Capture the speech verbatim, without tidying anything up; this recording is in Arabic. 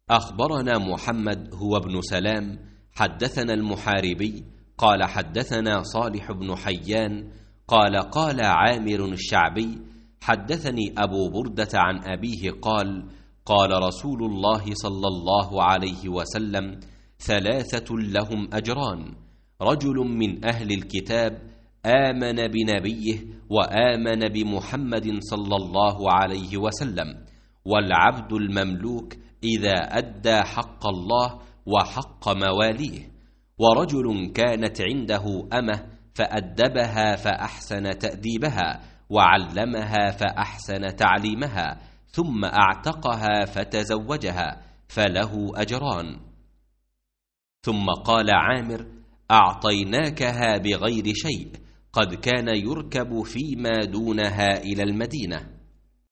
أخبرنا محمد هو ابن سلام حدثنا المحاربي قال حدثنا صالح بن حيان قال قال عامر الشعبي حدثني أبو بردة عن أبيه قال قال رسول الله صلى الله عليه وسلم ثلاثة لهم أجران: رجل من أهل الكتاب آمن بنبيه وآمن بمحمد صلى الله عليه وسلم، والعبد المملوك إذا أدى حق الله وحق مواليه، ورجل كانت عنده أمة فأدبها فأحسن تأديبها وعلمها فأحسن تعليمها ثم أعتقها فتزوجها فله أجران. ثم قال عامر: أعطيناكها بغير شيء، قد كان يركب فيما دونها إلى المدينة.